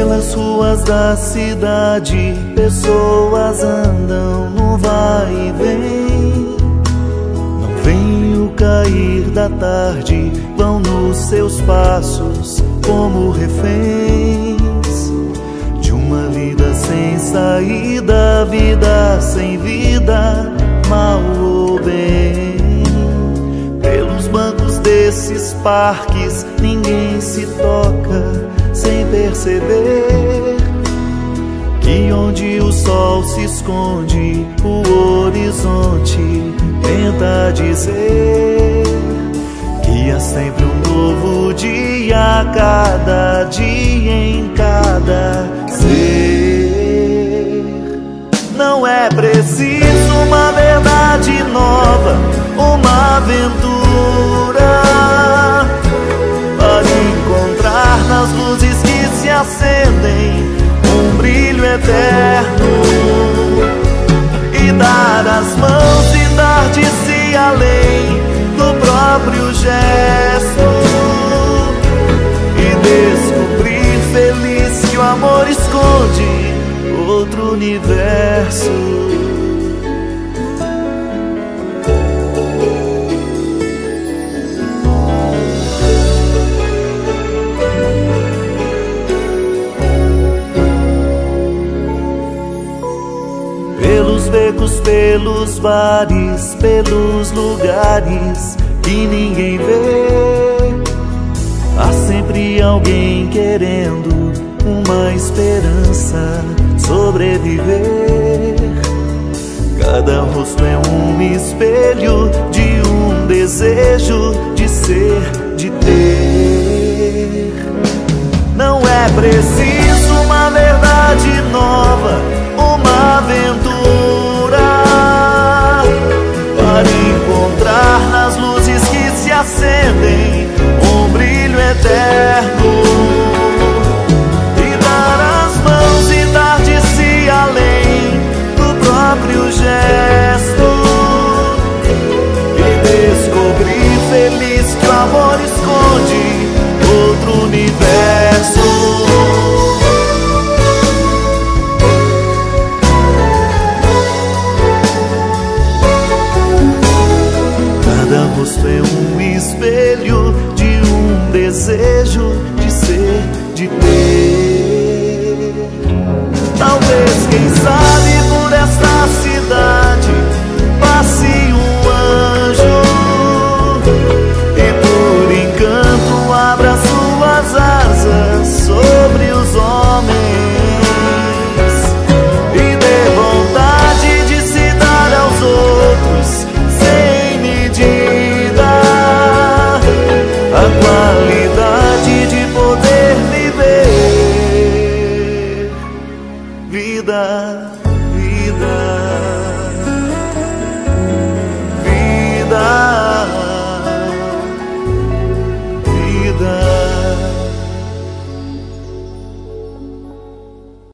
Pelas ruas da cidade, pessoas andam no vai e vem. Não veem o cair da tarde, vão nos seus passos como reféns de uma vida sem saída, vida sem vida, mal ou bem. Pelos bancos desses parques, ninguém se toca sem perceber que onde o sol se esconde, o horizonte tenta dizer que há sempre um novo dia, cada dia em cada ser. Não é preciso uma verdade nova, uma aventura para encontrar nas luzes que se acendem um brilho eterno e dar as mãos e dar de si além do próprio gesto e descobrir feliz que o amor esconde outro universo. Pelos becos, pelos bares, pelos lugares que ninguém vê, há sempre alguém querendo uma esperança sobreviver. Cada rosto é um espelho de um desejo de ser, de ter. Não é preciso uma verdade nova, uma aventura